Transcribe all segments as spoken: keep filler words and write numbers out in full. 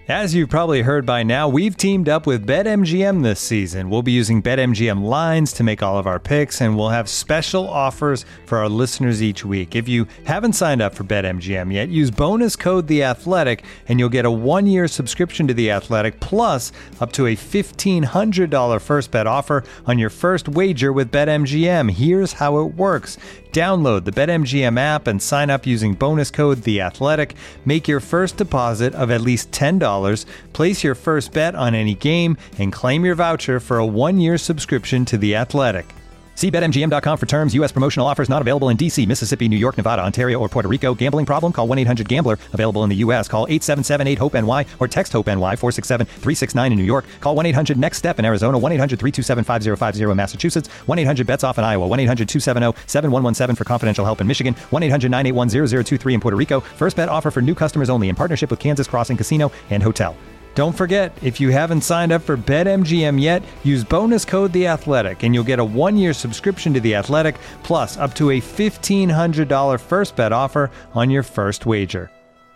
As you've probably heard by now, we've teamed up with BetMGM this season. We'll be using BetMGM lines to make all of our picks, and we'll have special offers for our listeners each week. If you haven't signed up for BetMGM yet, use bonus code The Athletic, and you'll get a one-year subscription to The Athletic, plus up to a fifteen hundred dollars first bet offer on your first wager with BetMGM. Here's how it works. Download the BetMGM app and sign up using bonus code The Athletic. Make your first deposit of at least ten dollars, place your first bet on any game, and claim your voucher for a one-year subscription to The Athletic. See Bet M G M dot com for terms. U S promotional offers not available in D C, Mississippi, New York, Nevada, Ontario, or Puerto Rico. Gambling problem? Call one eight hundred gambler. Available in the U S. Call eight seven seven eight hope N Y or text HOPE-NY four six seven three six nine in New York. Call one eight hundred next step in Arizona. one eight hundred three two seven five zero five zero in Massachusetts. one eight hundred bets off in Iowa. one eight hundred two seven zero seven one one seven for confidential help in Michigan. one eight hundred nine eight one zero zero two three in Puerto Rico. First bet offer for new customers only in partnership with Kansas Crossing Casino and Hotel. Don't forget, if you haven't signed up for BetMGM yet, use bonus code The Athletic, and you'll get a one-year subscription to The Athletic, plus up to a fifteen hundred dollars first bet offer on your first wager.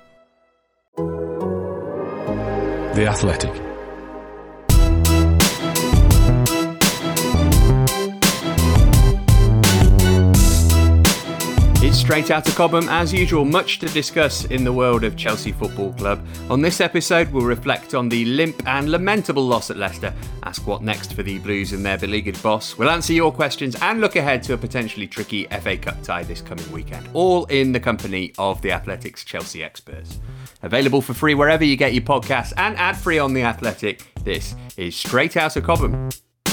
The Athletic. It's straight out of Cobham, as usual, much to discuss in the world of Chelsea Football Club. On this episode, we'll reflect on the limp and lamentable loss at Leicester, ask what next for the Blues and their beleaguered boss. We'll answer your questions and look ahead to a potentially tricky F A Cup tie this coming weekend, all in the company of The Athletic's Chelsea experts. Available for free wherever you get your podcasts and ad-free on The Athletic, this is Straight Out of Cobham.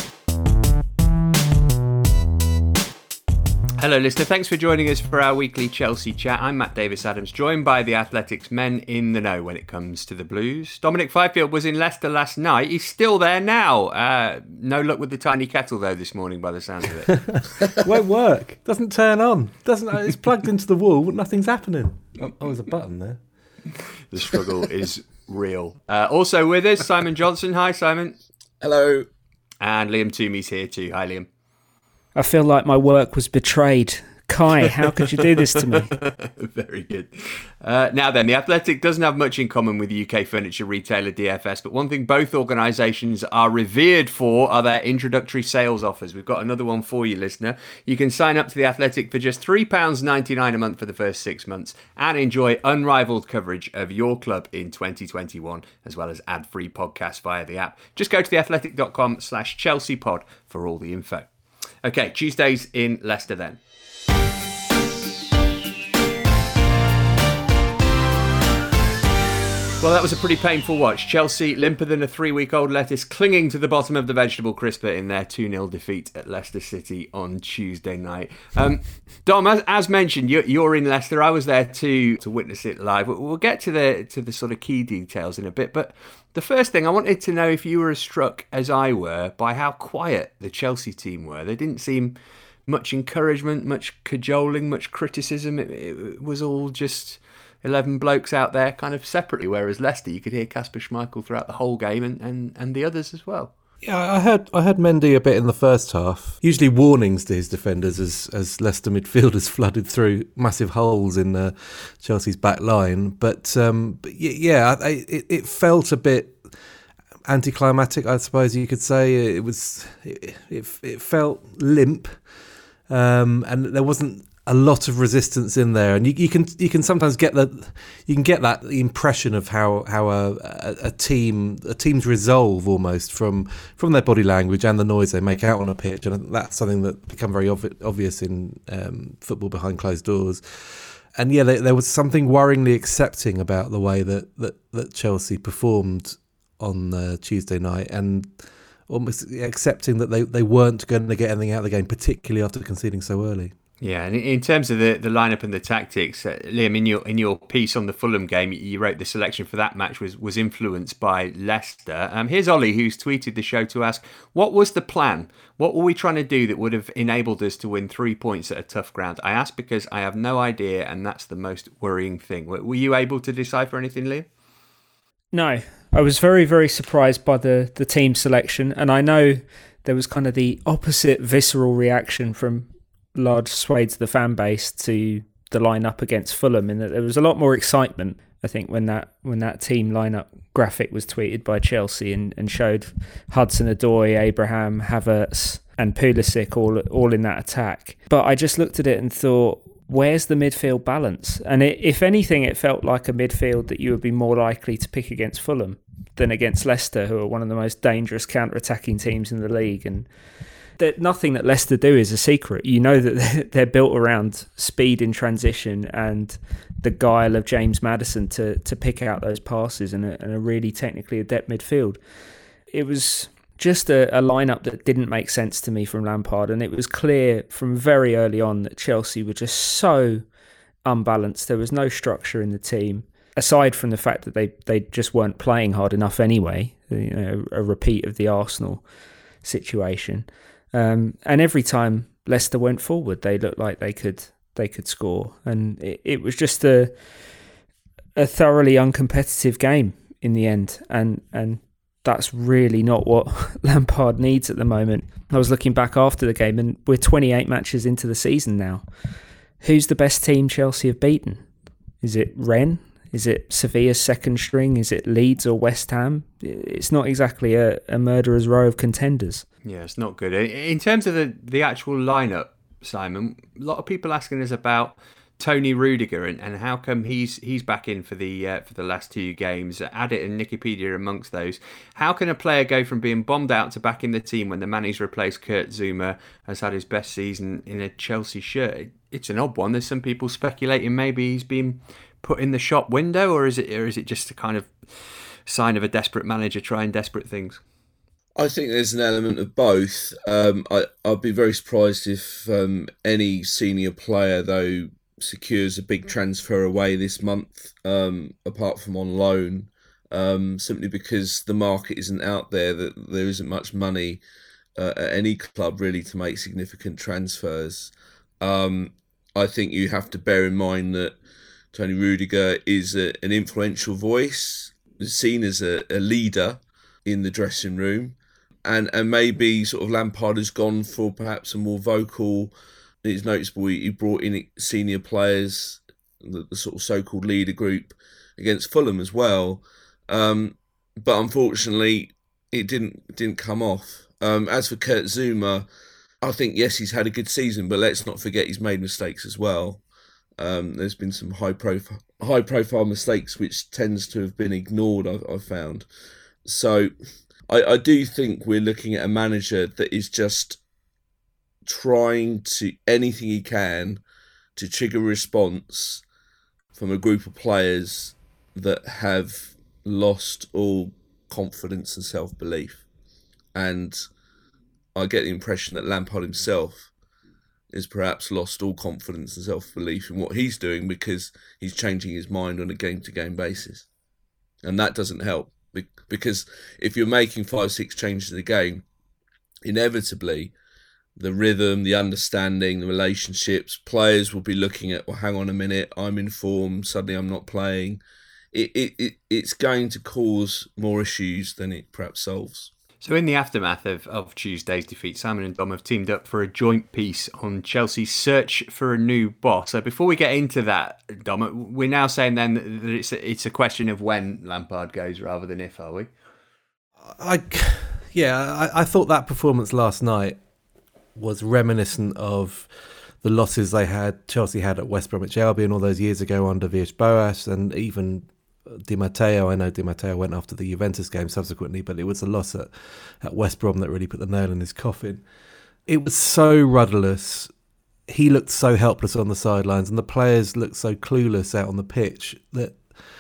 Hello listener, thanks for joining us for our weekly Chelsea chat. I'm Matt Davis-Adams, joined by The Athletic's men in the know when it comes to the Blues. Dominic Fifield was in Leicester last night. He's still there now. Uh, no luck with the tiny kettle though this morning by the sounds of it. Won't work. Doesn't turn on. Doesn't. It's plugged into the wall. Nothing's happening. Oh, there's a button there. The struggle is real. Uh, also with us, Simon Johnson. Hi Simon. Hello. And Liam Toomey's here too. Hi Liam. I feel like my work was betrayed. Kai, how could you do this to me? Very good. Uh, now then, The Athletic doesn't have much in common with the U K furniture retailer D F S, but one thing both organisations are revered for are their introductory sales offers. We've got another one for you, listener. You can sign up to The Athletic for just three pounds ninety-nine a month for the first six months and enjoy unrivaled coverage of your club in twenty twenty-one, as well as ad-free podcasts via the app. Just go to theathletic.com slash Chelsea pod for all the info. Okay, Tuesdays in Leicester then. Well, that was a pretty painful watch. Chelsea, limper than a three-week-old lettuce, clinging to the bottom of the vegetable crisper in their two nil defeat at Leicester City on Tuesday night. Um, Dom, as, as mentioned, you're, you're in Leicester. I was there too to witness it live. We'll get to the to the sort of key details in a bit, but the first thing, I wanted to know if you were as struck as I were by how quiet the Chelsea team were. They didn't seem much encouragement, much cajoling, much criticism. It, it was all just eleven blokes out there kind of separately, whereas Leicester, you could hear Kasper Schmeichel throughout the whole game and, and, and the others as well. Yeah, I heard I heard Mendy a bit in the first half. Usually warnings to his defenders as as Leicester midfielders flooded through massive holes in uh, Chelsea's back line. But, um, but yeah, I, it, it felt a bit anticlimactic, I suppose you could say. It was it it, it felt limp, um, and there wasn't a lot of resistance in there, and you, you can you can sometimes get that you can get that impression of how how a, a, a team a team's resolve almost from from their body language and the noise they make out on a pitch, and that's something that become very obvi- obvious in um, football behind closed doors. And yeah, there, there was something worryingly accepting about the way that that, that Chelsea performed on uh, Tuesday night, and almost accepting that they, they weren't going to get anything out of the game, particularly after conceding so early. Yeah, and in terms of the, the lineup and the tactics, uh, Liam, in your in your piece on the Fulham game, you wrote the selection for that match was was influenced by Leicester. Um, here's Ollie, who's tweeted the show to ask, what was the plan? What were we trying to do that would have enabled us to win three points at a tough ground? I ask because I have no idea, and that's the most worrying thing. Were, were you able to decipher anything, Liam? No, I was very, very surprised by the, the team selection, and I know there was kind of the opposite visceral reaction from large swathes of the fan base to the line-up against Fulham, in that there was a lot more excitement, I think, when that when that team lineup graphic was tweeted by Chelsea and, and showed Hudson-Odoi, Abraham, Havertz and Pulisic all all in that attack. But I just looked at it and thought, where's the midfield balance? And it, if anything, it felt like a midfield that you would be more likely to pick against Fulham than against Leicester, who are one of the most dangerous counter-attacking teams in the league. And that nothing that Leicester do is a secret. You know that they're built around speed in transition and the guile of James Maddison to to pick out those passes and a, and a really technically adept midfield. It was just a, a lineup that didn't make sense to me from Lampard, and it was clear from very early on that Chelsea were just so unbalanced. There was no structure in the team, aside from the fact that they, they just weren't playing hard enough anyway. You know, a repeat of the Arsenal situation. Um, and every time Leicester went forward, they looked like they could they could score, and it, it was just a a thoroughly uncompetitive game in the end. And and that's really not what Lampard needs at the moment. I was looking back after the game, and we're twenty-eight matches into the season now. Who's the best team Chelsea have beaten? Is it Rennes? Is it Sevilla's second string? Is it Leeds or West Ham? It's not exactly a, a murderer's row of contenders. Yeah, it's not good. In terms of the, the actual lineup, Simon, a lot of people asking us about Tony Rudiger and, and how come he's he's back in for the uh, for the last two games. Addit and Wikipedia amongst those. How can a player go from being bombed out to back in the team when the man he's replaced, Kurt Zouma, has had his best season in a Chelsea shirt? It's an odd one. There's some people speculating maybe he's been put in the shop window, or is it or is it just a kind of sign of a desperate manager trying desperate things? I think there's an element of both. Um, I, I'd be very surprised if um, any senior player, though, secures a big transfer away this month, um, apart from on loan, um, simply because the market isn't out there, that there isn't much money uh, at any club really to make significant transfers. Um, I think you have to bear in mind that Tony Rudiger is a, an influential voice, seen as a, a leader in the dressing room, and and maybe sort of Lampard has gone for perhaps a more vocal. It's noticeable he brought in senior players, the, the sort of so-called leader group against Fulham as well, um, but unfortunately it didn't didn't come off. Um, as for Kurt Zouma, I think yes, he's had a good season, but let's not forget he's made mistakes as well. Um, there's been some high profile high profile mistakes which tends to have been ignored, I've, I've found. So I, I do think we're looking at a manager that is just trying to anything he can to trigger a response from a group of players that have lost all confidence and self-belief. And I get the impression that Lampard himself has perhaps lost all confidence and self-belief in what he's doing because he's changing his mind on a game-to-game basis. And that doesn't help, because if you're making five, six changes in the game, inevitably the rhythm, the understanding, the relationships, players will be looking at, well, hang on a minute, I'm in form, suddenly I'm not playing. It, it, it It's going to cause more issues than it perhaps solves. So in the aftermath of, of Tuesday's defeat, Simon and Dom have teamed up for a joint piece on Chelsea's search for a new boss. So before we get into that, Dom, we're now saying then that it's a, it's a question of when Lampard goes rather than if, are we? I, yeah, I, I thought that performance last night was reminiscent of the losses they had, Chelsea had at West Bromwich Albion all those years ago under Villas-Boas, and even Di Matteo. I know Di Matteo went after the Juventus game subsequently, but it was a loss at, at West Brom that really put the nail in his coffin. It was so rudderless. He looked so helpless on the sidelines, and the players looked so clueless out on the pitch that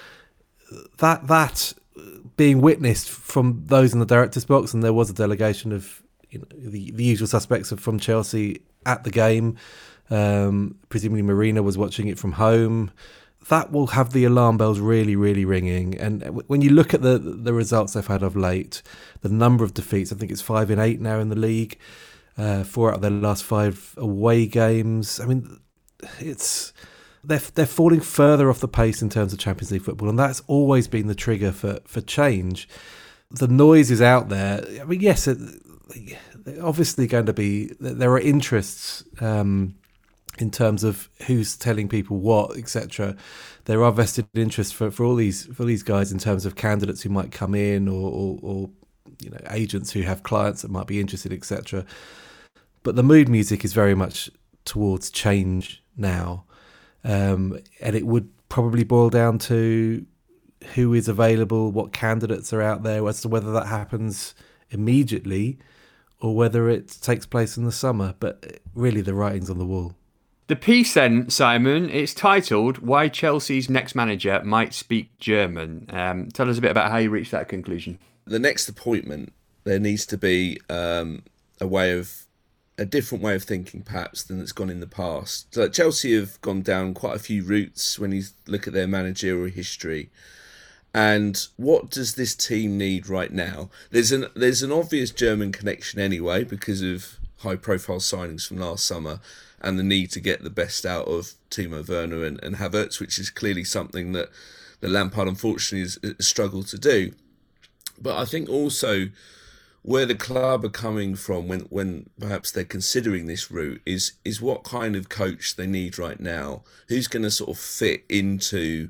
that that being witnessed from those in the director's box, and there was a delegation of, you know, the, the usual suspects from Chelsea at the game. Um, presumably Marina was watching it from home. That will have the alarm bells really, really ringing. And when you look at the the results they've had of late, the number of defeats, I think it's five in eight now in the league, uh, four out of their last five away games. I mean, it's they're they're falling further off the pace in terms of Champions League football, and that's always been the trigger for for change. The noise is out there. I mean, yes, it, obviously going to be, there are interests um, in terms of who's telling people what, et cetera. There are vested interests for, for all these for these guys in terms of candidates who might come in, or, or, or you know, agents who have clients that might be interested, et cetera. But the mood music is very much towards change now, um, and it would probably boil down to who is available, what candidates are out there, as to whether that happens immediately or whether it takes place in the summer. But really, the writing's on the wall. The piece then, Simon, it's titled Why Chelsea's Next Manager Might Speak German. Um, tell us a bit about how you reached that conclusion. The next appointment, there needs to be um, a way of, a different way of thinking perhaps than that's gone in the past. So Chelsea have gone down quite a few routes when you look at their managerial history. And what does this team need right now? There's an there's an obvious German connection anyway because of high-profile signings from last summer and the need to get the best out of Timo Werner and, and Havertz, which is clearly something that the Lampard unfortunately has, has struggled to do. But I think also where the club are coming from when, when perhaps they're considering this route is is what kind of coach they need right now. Who's going to sort of fit into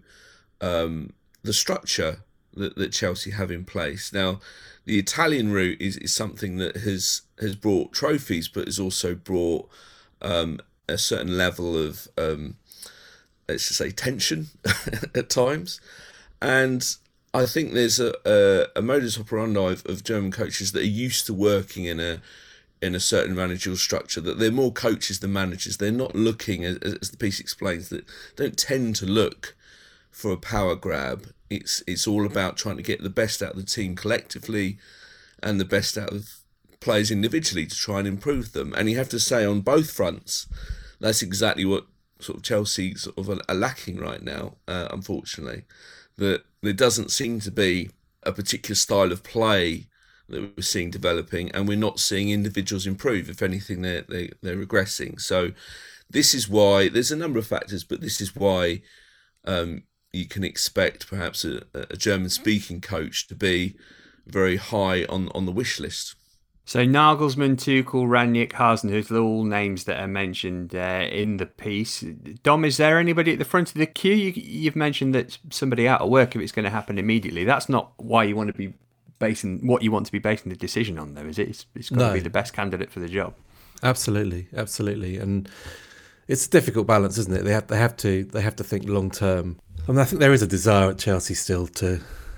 um, the structure that, that Chelsea have in place. Now, the Italian route is, is something that has, has brought trophies, but has also brought um, a certain level of, um, let's just say, tension at times. And I think there's a, a, a modus operandi of, of German coaches that are used to working in a in a certain managerial structure, that they're more coaches than managers. They're not looking, as, as the piece explains, that don't tend to look for a power grab. It's it's all about trying to get the best out of the team collectively and the best out of players individually to try and improve them. And you have to say on both fronts, that's exactly what sort of Chelsea sort of are lacking right now, uh, unfortunately. That there doesn't seem to be a particular style of play that we're seeing developing, and we're not seeing individuals improve. If anything, they're, they, they're regressing. So this is why, there's a number of factors, but this is why um, you can expect perhaps a, a German-speaking coach to be very high on, on the wish list. So Nagelsmann, Tuchel, Rangnick, Hasenhüttl, all names that are mentioned uh, in the piece. Dom, is there anybody at the front of the queue? You, you've mentioned that somebody out of work if it's going to happen immediately. That's not why you want to be basing what you want to be basing the decision on, though, is it? It's, it's got no. to be the best candidate for the job. Absolutely, absolutely, and it's a difficult balance, isn't it? They have they have to they have to think long term. I mean, I think there is a desire at Chelsea still to.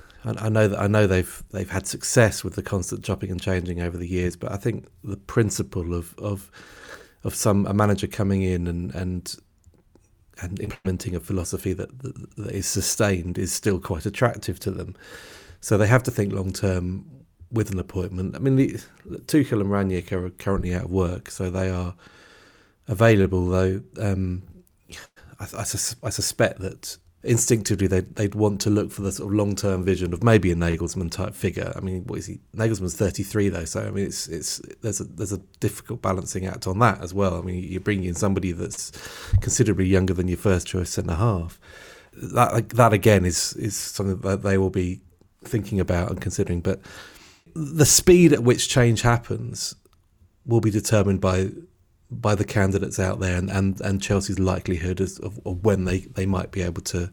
I know that I know they've they've had success with the constant chopping and changing over the years, but I think the principle of of of some a manager coming in and and and implementing a philosophy that, that, that is sustained is still quite attractive to them. So they have to think long term with an appointment. I mean, the, Tuchel and Rangnick are currently out of work, so they are available. Though um, I, I, sus- I suspect that. Instinctively, they'd, they'd want to look for the sort of long-term vision of maybe a Nagelsmann type figure. I mean, what is he? Nagelsmann's thirty-three though, so I mean, it's it's there's a there's a difficult balancing act on that as well. I mean, you're bringing in somebody that's considerably younger than your first choice centre half. That that again is is something that they will be thinking about and considering. But the speed at which change happens will be determined by. by the candidates out there and, and, and Chelsea's likelihood of, of when they, they might be able to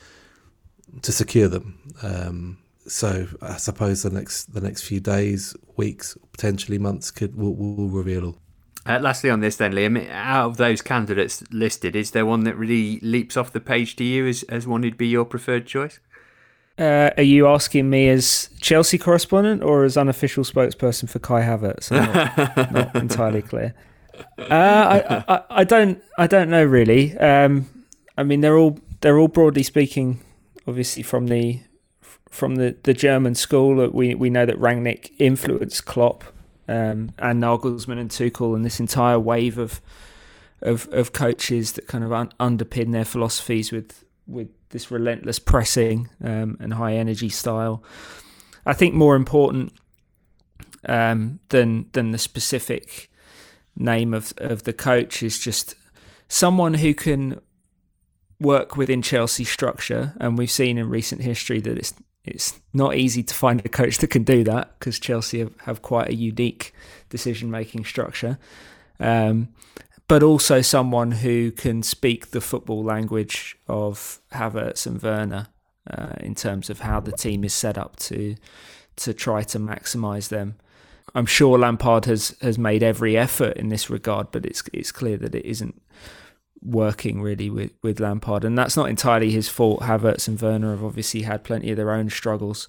to secure them. Um, so I suppose the next the next few days, weeks, potentially months could will, will reveal all. Uh, lastly on this then, Liam, out of those candidates listed, is there one that really leaps off the page to you as, as one who'd be your preferred choice? Uh, are you asking me as Chelsea correspondent or as unofficial spokesperson for Kai Havertz? I'm not, not entirely clear. Uh, I, I, I don't I don't know really. Um, I mean they're all they're all broadly speaking, obviously from the from the, the German school. We we know that Rangnick influenced Klopp um, and Nagelsmann and Tuchel and this entire wave of of of coaches that kind of un- underpin their philosophies with with this relentless pressing um, and high energy style. I think more important um, than than the specific name of of the coach is just someone who can work within Chelsea structure, and we've seen in recent history that it's it's not easy to find a coach that can do that because Chelsea have, have quite a unique decision making structure, um, but also someone who can speak the football language of Havertz and Werner uh, in terms of how the team is set up to to try to maximise them. I'm sure Lampard has, has made every effort in this regard, but it's it's clear that it isn't working really with, with Lampard, and that's not entirely his fault. Havertz and Werner have obviously had plenty of their own struggles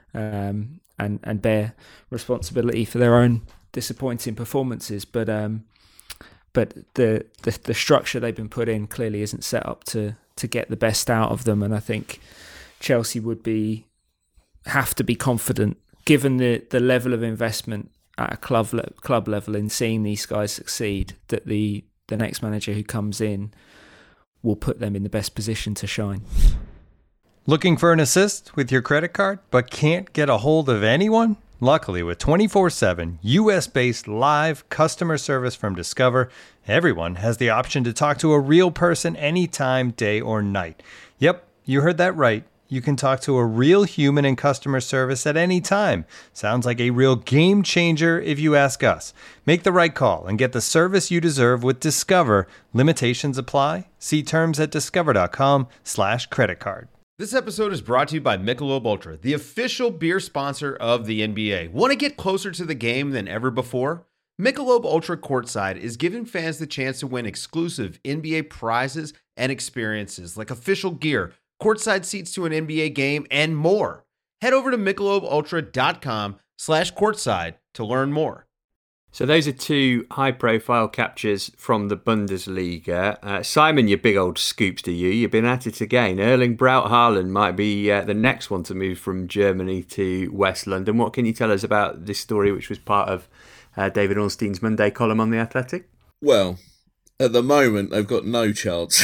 um, and and bear responsibility for their own disappointing performances. But um, but the, the the structure they've been put in clearly isn't set up to to get the best out of them. And I think Chelsea would be have to be confident, given the, the level of investment at a club le- club level in seeing these guys succeed, that the the next manager who comes in will put them in the best position to shine. Looking for an assist with your credit card, but can't get a hold of anyone? Luckily, with twenty-four seven U S-based live customer service from Discover, everyone has the option to talk to a real person anytime, day or night. Yep, you heard that right. You can talk to a real human in customer service at any time. Sounds like a real game changer if you ask us. Make the right call and get the service you deserve with Discover. Limitations apply. See terms at discover.com slash credit card. This episode is brought to you by Michelob Ultra, the official beer sponsor of the N B A. Want to get closer to the game than ever before? Michelob Ultra Courtside is giving fans the chance to win exclusive N B A prizes and experiences like official gear, courtside seats to an N B A game, and more. Head over to michelobultra.com slash courtside to learn more. So those are two high-profile captures from the Bundesliga. Uh, Simon, you big old scoops to you. You've been at it again. Erling Braut Haaland might be uh, the next one to move from Germany to West London. What can you tell us about this story, which was part of uh, David Ornstein's Monday column on The Athletic? Well, at the moment, they've got no chance.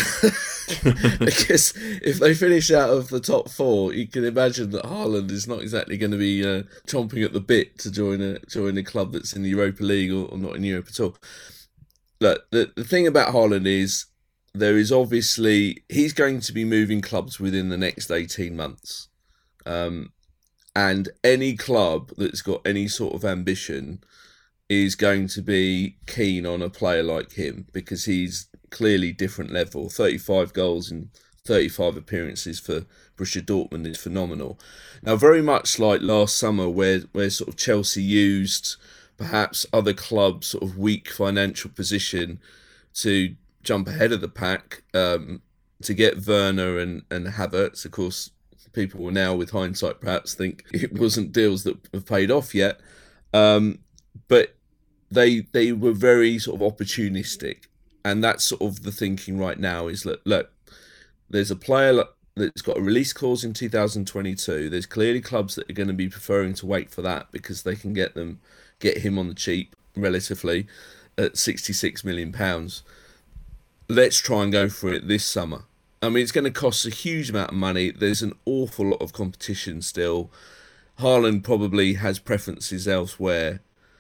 Because if they finish out of the top four, you can imagine that Haaland is not exactly going to be uh, chomping at the bit to join a join a club that's in the Europa League or, or not in Europe at all. Look, the, the thing about Haaland is there is obviously, he's going to be moving clubs within the next eighteen months. Um, and any club that's got any sort of ambition is going to be keen on a player like him because he's clearly different level. thirty-five goals in thirty-five appearances for Borussia Dortmund is phenomenal. Now, very much like last summer where, where sort of Chelsea used perhaps other clubs' sort of weak financial position to jump ahead of the pack um, to get Werner and, and Havertz. Of course, people will now, with hindsight, perhaps think it wasn't deals that have paid off yet. Um, but they they were very sort of opportunistic, and that's sort of the thinking right now is look, look there's a player that's got a release clause in two thousand twenty-two. There's clearly clubs that are going to be preferring to wait for that because they can get them get him on the cheap relatively at sixty-six million pounds. Let's try and go for it this summer. I mean, it's going to cost a huge amount of money. There's an awful lot of competition still. Haaland probably has preferences elsewhere.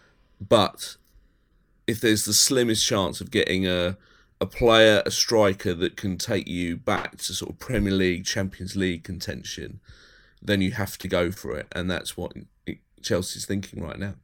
But if there's the slimmest chance of getting a a player, a striker that can take you back to sort of Premier League, Champions League contention, then you have to go for it. And that's what Chelsea's thinking right now.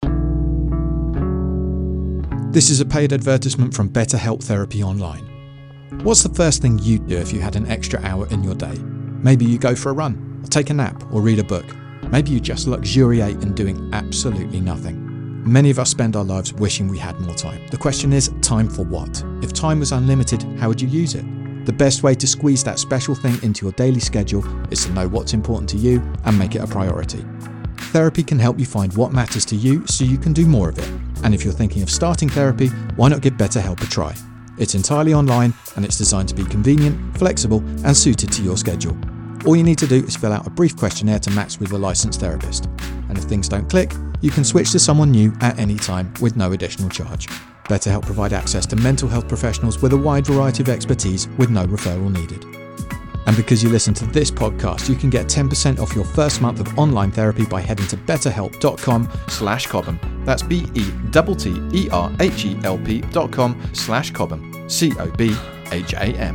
This is a paid advertisement from BetterHelp Therapy Online. What's the first thing you'd do if you had an extra hour in your day? Maybe you go for a run, or take a nap, or read a book. Maybe you just luxuriate in doing absolutely nothing. Many of us spend our lives wishing we had more time. The question is, time for what? If time was unlimited, how would you use it? The best way to squeeze that special thing into your daily schedule is to know what's important to you and make it a priority. Therapy can help you find what matters to you so you can do more of it. And if you're thinking of starting therapy, why not give BetterHelp a try? It's entirely online and it's designed to be convenient, flexible, and suited to your schedule. All you need to do is fill out a brief questionnaire to match with a licensed therapist. And if things don't click, you can switch to someone new at any time with no additional charge. BetterHelp provide access to mental health professionals with a wide variety of expertise with no referral needed. And because you listen to this podcast, you can get ten percent off your first month of online therapy by heading to betterhelp.com slash Cobham. That's B-E-T-T-E-R-H-E-L-P dot com slash Cobham. C O B H A M.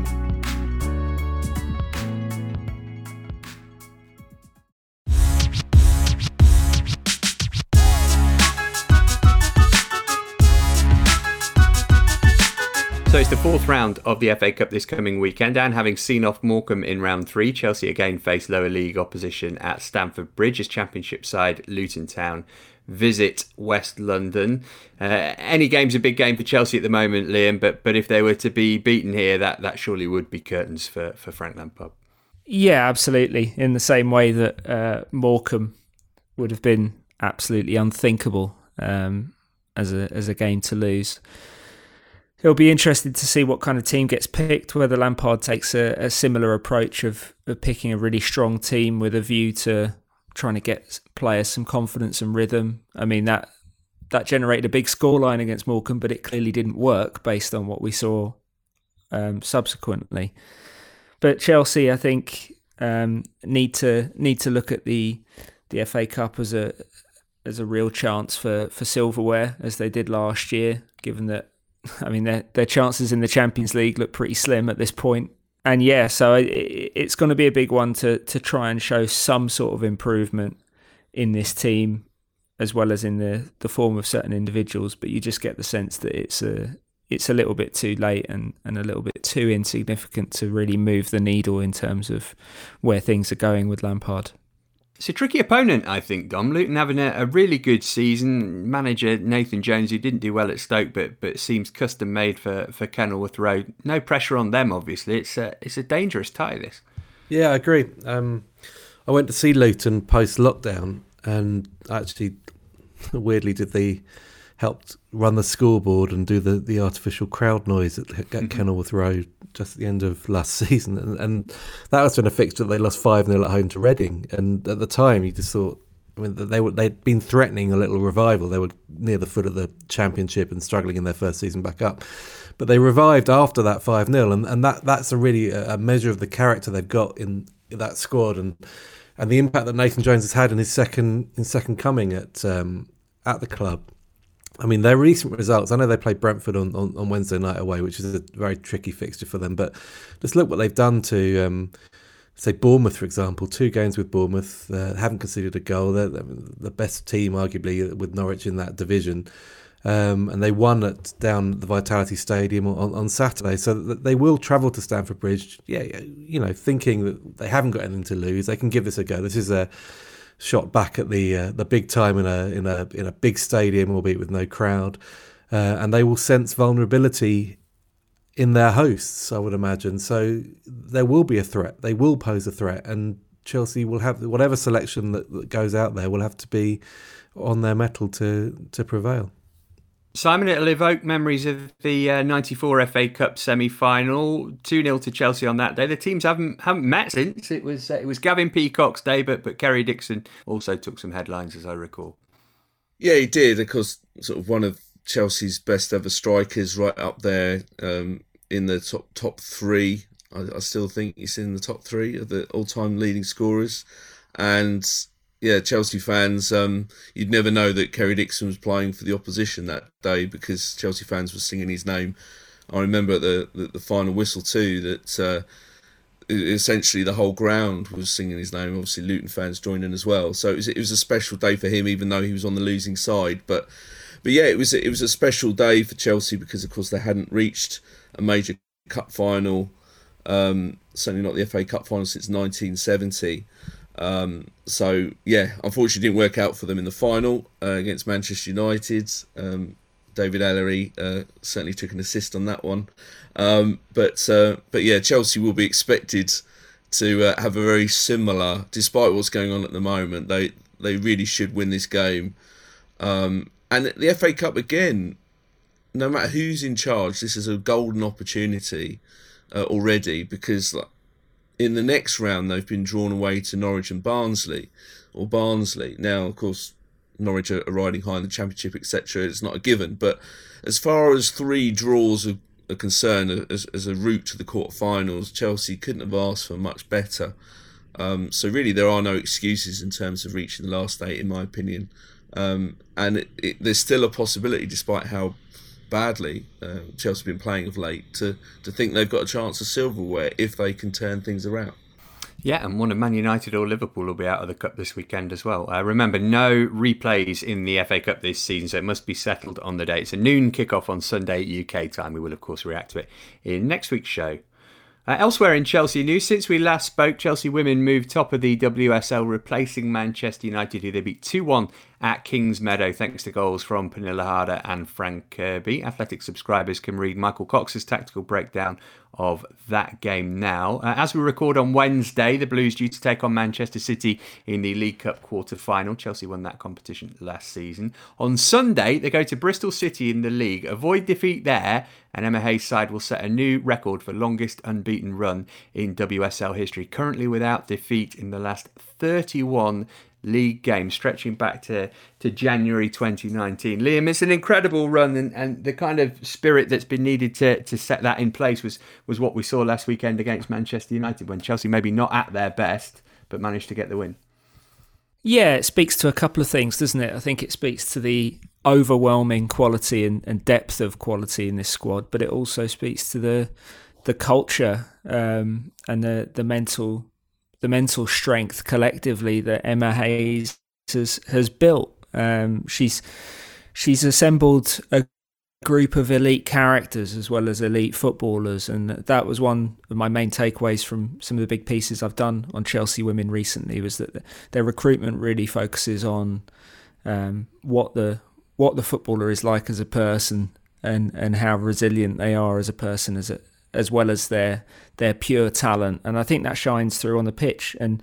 So it's the fourth round of the F A Cup this coming weekend, and having seen off Morecambe in round three, Chelsea again face lower league opposition at Stamford Bridge as Championship side Luton Town visit West London. Uh, any game's a big game for Chelsea at the moment, Liam, but but if they were to be beaten here, that, that surely would be curtains for, for Frank Lampard. Yeah, absolutely. In the same way that uh, Morecambe would have been absolutely unthinkable um, as a as a game to lose. It'll be interesting to see what kind of team gets picked, whether Lampard takes a, a similar approach of, of picking a really strong team with a view to trying to get players some confidence and rhythm. I mean, that that generated a big scoreline against Morecambe, but it clearly didn't work based on what we saw um, subsequently. But Chelsea, I think, um, need to need to look at the the F A Cup as a as a real chance for, for silverware, as they did last year, given that, I mean, their their chances in the Champions League look pretty slim at this point. And yeah, so it, it's going to be a big one to to try and show some sort of improvement in this team, as well as in the, the form of certain individuals. But you just get the sense that it's a it's a little bit too late and, and a little bit too insignificant to really move the needle in terms of where things are going with Lampard. It's a tricky opponent, I think, Dom. Luton having a, a really good season. Manager Nathan Jones, who didn't do well at Stoke, but but seems custom made for, for Kenilworth Road. No pressure on them, obviously. It's a it's a dangerous tie, this. Yeah, I agree. Um, I went to see Luton post lockdown, and actually, weirdly, did they helped run the scoreboard and do the, the artificial crowd noise at, at mm-hmm. Kenilworth Road just at the end of last season, and, and that was when a fixture that they lost five nil at home to Reading. And at the time, you just thought, I mean, they were they'd been threatening a little revival. They were near the foot of the Championship and struggling in their first season back up, but they revived after that five nil, and and that that's a really a measure of the character they've got in, in that squad, and and the impact that Nathan Jones has had in his second in second coming at um, at the club. I mean, their recent results, I know they played Brentford on, on, on Wednesday night away, which is a very tricky fixture for them, but just look what they've done to, um, say, Bournemouth, for example. Two games with Bournemouth, uh, haven't conceded a goal. They're the best team, arguably, with Norwich in that division. Um, and they won at down at the Vitality Stadium on, on Saturday, so that they will travel to Stamford Bridge, yeah, you know, thinking that they haven't got anything to lose. They can give this a go. This is a shot back at the uh, the big time in a in a in a big stadium, albeit with no crowd, uh, and they will sense vulnerability in their hosts, I would imagine. So there will be a threat. They will pose a threat, and Chelsea will have whatever selection that, that goes out there will have to be on their mettle to to prevail. Simon, it'll evoke memories of the uh, ninety-four F A Cup semi-final, two nil to Chelsea on that day. The teams haven't haven't met since. It was uh, it was Gavin Peacock's day, but but Kerry Dixon also took some headlines, as I recall. Yeah, he did. Of course, sort of one of Chelsea's best ever strikers, right up there um, in the top top three. I, I still think he's in the top three of the all-time leading scorers, and yeah, Chelsea fans, um, you'd never know that Kerry Dixon was playing for the opposition that day because Chelsea fans were singing his name. I remember at the, the, the final whistle too that uh, essentially the whole ground was singing his name. Obviously Luton fans joined in as well. So it was, it was a special day for him, even though he was on the losing side. But but yeah, it was it was a special day for Chelsea because of course they hadn't reached a major cup final, um, certainly not the F A Cup final since nineteen seventy. Um, so yeah, unfortunately, it didn't work out for them in the final uh, against Manchester United. Um, David Ellery uh, certainly took an assist on that one, um, but uh, but yeah, Chelsea will be expected to uh, have a very similar. Despite what's going on at the moment, they they really should win this game. Um, and the F A Cup again, no matter who's in charge, this is a golden opportunity uh, already because. Like, in the next round, they've been drawn away to Norwich and Barnsley, or Barnsley. Now, of course, Norwich are riding high in the Championship, et cetera. It's not a given. But as far as three draws are, are concerned, as, as a route to the quarterfinals, Chelsea couldn't have asked for much better. Um, so really, there are no excuses in terms of reaching the last eight, in my opinion. Um, and it, it, there's still a possibility, despite how badly uh, Chelsea have been playing of late, to, to think they've got a chance of silverware if they can turn things around. Yeah, and one of Man United or Liverpool will be out of the Cup this weekend as well. Uh, remember, no replays in the F A Cup this season, so it must be settled on the day. It's a noon kickoff on Sunday U K time. We will, of course, react to it in next week's show. Uh, elsewhere in Chelsea news, since we last spoke, Chelsea women moved top of the W S L, replacing Manchester United, who they beat two one at Kingsmeadow, thanks to goals from Pernille Harder and Frank Kirby. Athletic subscribers can read Michael Cox's tactical breakdown of that game now. Uh, as we record on Wednesday, the Blues due to take on Manchester City in the League Cup quarter-final. Chelsea won that competition last season. On Sunday, they go to Bristol City in the league, avoid defeat there, and Emma Hayes' side will set a new record for longest unbeaten run in W S L history, currently without defeat in the last thirty-one league games, stretching back to, to January twenty nineteen. Liam, it's an incredible run, and, and the kind of spirit that's been needed to, to set that in place was, was what we saw last weekend against Manchester United, when Chelsea maybe not at their best, but managed to get the win. Yeah, it speaks to a couple of things, doesn't it? I think it speaks to the overwhelming quality and, and depth of quality in this squad, but it also speaks to the the culture um, and the, the mental the mental strength collectively that Emma Hayes has has built. Um, she's she's assembled a group of elite characters as well as elite footballers, and that was one of my main takeaways from some of the big pieces I've done on Chelsea women recently, was that their recruitment really focuses on um, what the what the footballer is like as a person, and, and how resilient they are as a person, as a, as well as their their pure talent. And I think that shines through on the pitch. And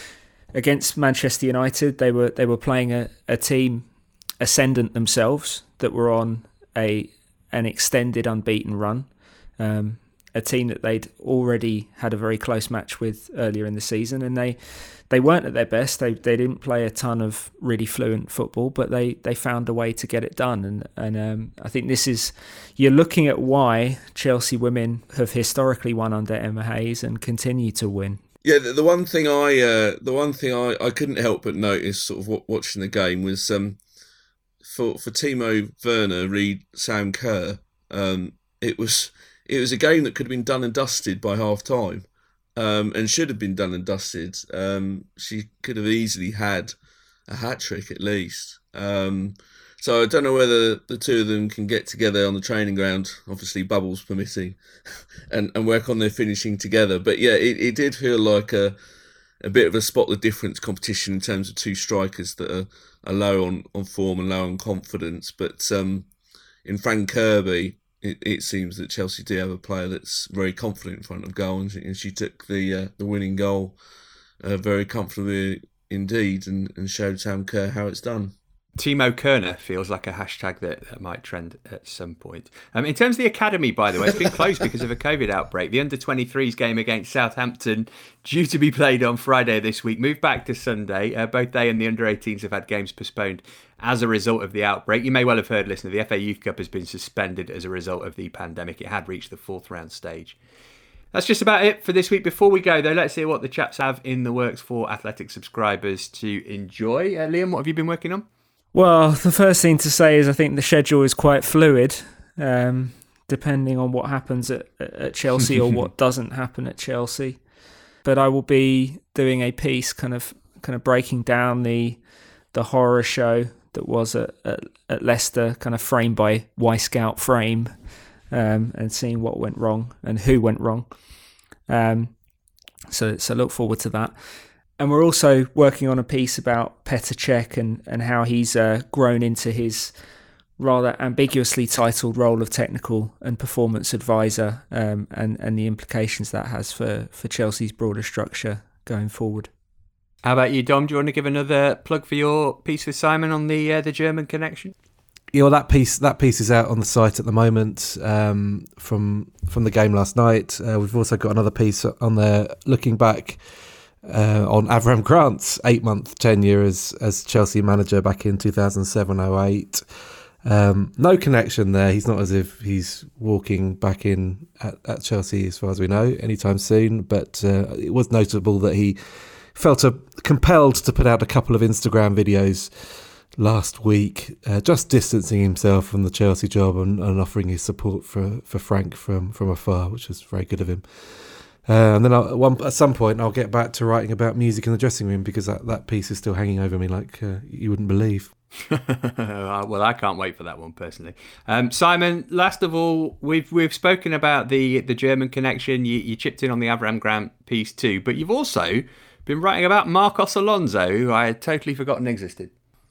against Manchester United, they were they were playing a, a team ascendant themselves, that were on a an extended unbeaten run, um, a team that they'd already had a very close match with earlier in the season, and they they weren't at their best. They they didn't play a ton of really fluent football, but they, they found a way to get it done. And and um, I think this is, you're looking at why Chelsea women have historically won under Emma Hayes and continue to win. Yeah, the, the one thing I uh, the one thing I, I couldn't help but notice, sort of watching the game, was um, for for Timo Werner, read Sam Kerr. Um, it was it was a game that could have been done and dusted by half time. Um, and should have been done and dusted. Um, she could have easily had a hat-trick at least. Um, so I don't know whether the two of them can get together on the training ground, obviously bubbles permitting, and, and work on their finishing together. But yeah, it, it did feel like a a bit of a spot the difference competition in terms of two strikers that are, are low on, on form and low on confidence. But um, in Frank Kirby, It, it seems that Chelsea do have a player that's very confident in front of goal, and she, and she took the uh, the winning goal uh, very comfortably indeed, and, and showed Sam Kerr how it's done. Timo Kerner feels like a hashtag that, that might trend at some point. Um, in terms of the academy, by the way, it's been closed because of a COVID outbreak. The under twenty-threes game against Southampton, due to be played on Friday this week, moved back to Sunday. Uh, both they and the under eighteens have had games postponed as a result of the outbreak. You may well have heard, listener, the F A Youth Cup has been suspended as a result of the pandemic. It had reached the fourth round stage. That's just about it for this week. Before we go, though, let's hear what the chaps have in the works for Athletic subscribers to enjoy. Uh, Liam, what have you been working on? Well, the first thing to say is I think the schedule is quite fluid, um, depending on what happens at, at Chelsea or what doesn't happen at Chelsea. But I will be doing a piece kind of kind of breaking down the the horror show that was at, at, at Leicester, kind of frame by Wyscout frame, um, and seeing what went wrong and who went wrong. Um, so so look forward to that. And we're also working on a piece about Petr Cech and, and how he's uh, grown into his rather ambiguously titled role of technical and performance advisor, um, and, and the implications that has for, for Chelsea's broader structure going forward. How about you, Dom? Do you want to give another plug for your piece with Simon on the uh, the German connection? Yeah, well, that piece that piece is out on the site at the moment, um, from from the game last night. Uh, we've also got another piece on there looking back Uh, on Avram Grant's eight-month tenure as as Chelsea manager back in two thousand seven oh eight. Um, no connection there. He's not as if he's walking back in at, at Chelsea, as far as we know, anytime soon. But uh, it was notable that he felt a, compelled to put out a couple of Instagram videos last week, uh, just distancing himself from the Chelsea job and, and offering his support for, for Frank from, from afar, which was very good of him. Uh, and then I'll, at, one, at some point I'll get back to writing about music in the dressing room, because that, that piece is still hanging over me like uh, you wouldn't believe. Well, I can't wait for that one personally. Um, Simon, last of all, we've we've spoken about the the German connection. You, you chipped in on the Avram Grant piece too, but you've also been writing about Marcos Alonso, who I had totally forgotten existed.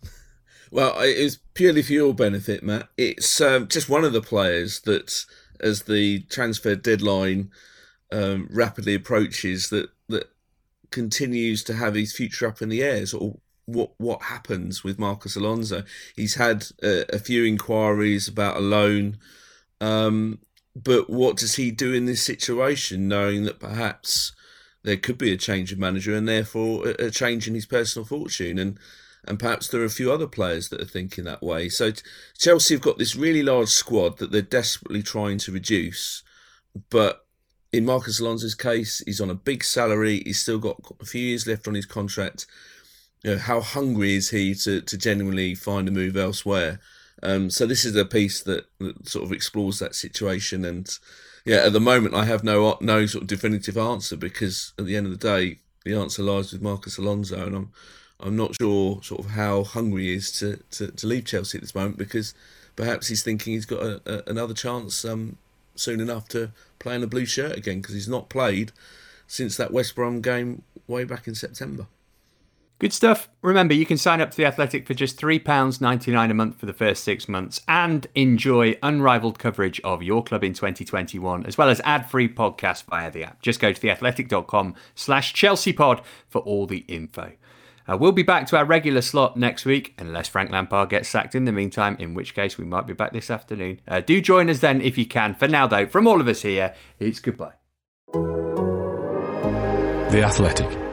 Well, it's purely for your benefit, Matt. It's um, just one of the players that, as the transfer deadline um, rapidly approaches, that that continues to have his future up in the air. Sort of what what happens with Marcos Alonso? He's had a, a few inquiries about a loan, um, but what does he do in this situation, knowing that perhaps there could be a change of manager and therefore a, a change in his personal fortune, and and perhaps there are a few other players that are thinking that way. So Chelsea have got this really large squad that they're desperately trying to reduce, but in Marcos Alonso's case, he's on a big salary. He's still got a few years left on his contract. You know, how hungry is he to, to genuinely find a move elsewhere? Um, so this is a piece that, that sort of explores that situation. And yeah, at the moment, I have no no sort of definitive answer, because at the end of the day, the answer lies with Marcos Alonso, and I'm I'm not sure sort of how hungry he is to, to, to leave Chelsea at this moment, because perhaps he's thinking he's got a, a, another chance um, soon enough to play in a blue shirt again, because he's not played since that West Brom game way back in September. Good stuff. Remember, you can sign up to The Athletic for just three pounds ninety-nine a month for the first six months and enjoy unrivaled coverage of your club in twenty twenty-one, as well as ad-free podcasts via the app. Just go to theathletic.com slash Chelsea pod for all the info. Uh, we'll be back to our regular slot next week, unless Frank Lampard gets sacked in the meantime, in which case we might be back this afternoon. Uh, do join us then if you can. For now, though, from all of us here, it's goodbye. The Athletic.